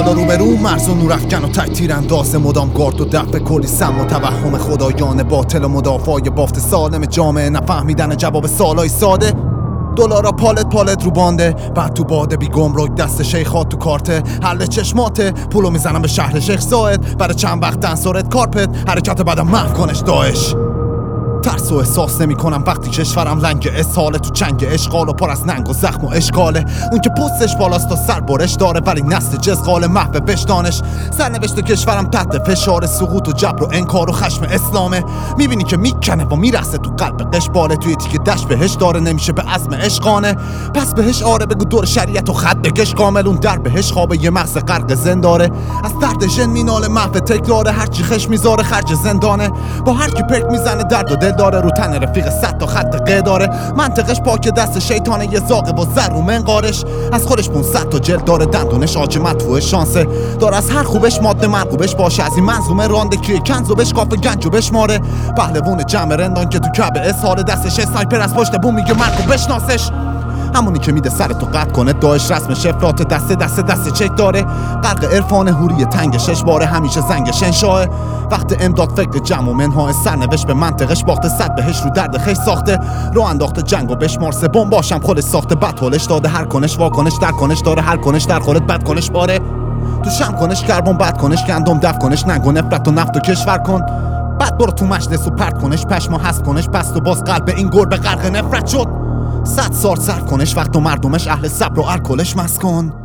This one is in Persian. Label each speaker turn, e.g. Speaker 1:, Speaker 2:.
Speaker 1: بالا رو به رو مرز و نورافکن و تک تیرانداز مدام گارد و دفع کلی سم و توهم خدایان باطل و مدافعای بافت سالم جامعه نفهمیدن جواب سوالای ساده. دلارا پالت رو بانده بعد تو باده بی گمرک دست شیخات تو کارته حل چشماته پولو میزنم به شهر شیخ زاید برای چند وقت دنسارت کارپت حرکت بعدم محو کنش داعش. ترس و احساس نمی کنم وقتی کشورم لنگ اسهاله تو چنگ اشغال و پر از ننگ و زخم و اشکاله. اون که پستش بالاست و سر برش داره ولی نسل جزغال محو وجدانش. سرنوشت کشورم تحت فشار سقوط و جبر و انکار و خشم اسلامه. میبینی که میکنه و میرسه تو قلب قشباله توی تیکه دشت بهش داره نمیشه به عزم عشقانه. پس بهش آره بگو دور شریعت و خط بکش کامل اون در بهش خوابه یه مغز غرق زنداره. از درد ژن میناله محو تکراره هرچی خش میذاره خرج زندانه. با هر کی پک میزنه درد و دل داره رو تن رفیق 100 تا خط قه داره. منطقش پاک دست شیطانه یه زاغه با زر و منقارش. از خودش 500 تا جلد داره دندونش آج مدفوع شانسه داره از هر خوبش ماده مرغوبش باشه از این منظومه رانده کیه کنز و بشکاف گنج و بشماره. پهلوون جمع رندان که تو کعبه اسهال دستش سنایپر از پشت بوم میگه مرگ و بشناسش. همونی که میده سرتو قطع کنه داعش رسم شفرات دست چک داره. غرق عرفان هوری تنگ شش باره همیشه زنگش انشاه. وقت امداد فکر جمع و منهای سرنوشت به منطقش باخته صد بهش رو درد خیش ساخته. رو انداخته جنگ و بشمار سبون باشم خودش ساخته بد حالش داده هر کنش واکنش در کنش داره هر کنش در خودت بد کنش باره. تو شم کنش کربن بد کنش گندم دف کنش ننگ و نفرت و نفت و کشور کن. بعد برو تو مجلس و پرت کنش پشما هست کنش پس تو باز قلب این گربه غرق نفرت شد. 100 سال سر کنش وقت و مردمش اهل صبر و الکلش مسکن.